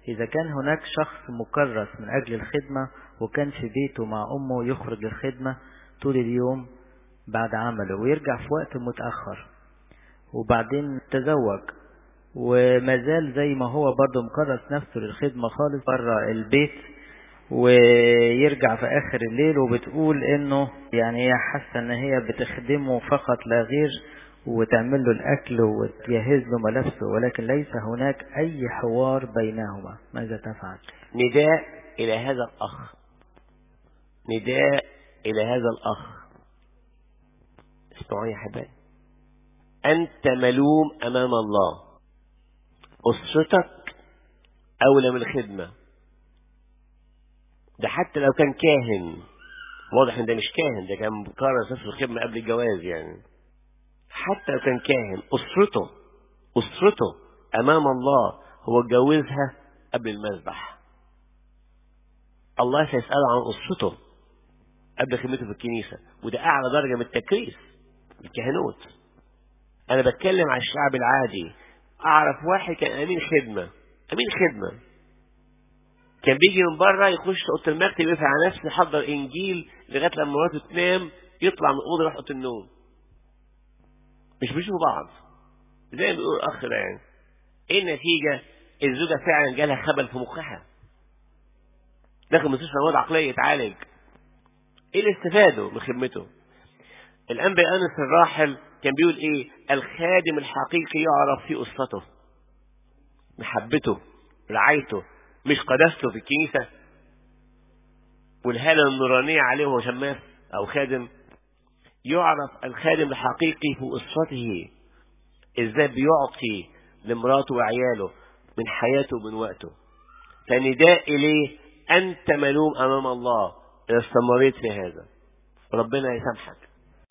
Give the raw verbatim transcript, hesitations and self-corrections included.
إذا كان هناك شخص مكرس من أجل الخدمة وكان في بيته مع أمه يخرج للخدمة طول اليوم بعد عمله ويرجع في وقت متأخر، وبعدين تزوج ومازال زي ما هو برضه مكرس نفسه للخدمة خالص برا البيت، ويرجع في آخر الليل وبتقول إنه يعني هي حاسة إن هي بتخدمه فقط لا غير وتعمل له الأكل وتجهز له ملابسه، ولكن ليس هناك أي حوار بينهما، ماذا تفعل؟ نداء إلى هذا الأخ، نداء إلى هذا الأخ. اسمعوا يا حبايبي، أنت ملوم أمام الله. أسرتك أولى من الخدمة. ده حتى لو كان كاهن، واضح إن ده مش كاهن، ده كان مكرس نفسه الخدمة قبل الجواز يعني. حتى لو كان كاهن، أسرته أسرته أمام الله هو اتجوزها قبل المذبح. الله سيسأله عن أسرته قبل خدمته في الكنيسة، وده أعلى درجة من التكريس الكهنوت. أنا بتكلم على الشعب العادي. أعرف واحد كان أمين خدمة، أمين خدمة كان بيجي من بره يخش أوضة المكتب يقف على نفسه يحضر إنجيل لغاية لما مراته تنام، يطلع من الأوضة يروح أوضة النوم. مش بيشوفوا بعض زي ما بيقول الأخ ده يعني. إيه النتيجة؟ الزوجة فعلا جالها خبل في مخها، داخل مستشفى أمراض عقلية يتعالج. إيه اللي استفاده من خدمته؟ الأنبا أنس الراحل كان بيقول إيه؟ الخادم الحقيقي يعرف في أسرته، محبته، رعايته، مش قداسته في الكنيسة والهالة النورانية عليه وهو شماس أو خادم. يعرف الخادم الحقيقي في أسرته، إزاي بيعطي لمراته وعياله من حياته ومن وقته. فنداء إليه أنت ملوم أمام الله إذا استمريت في هذا، ربنا يسامحك.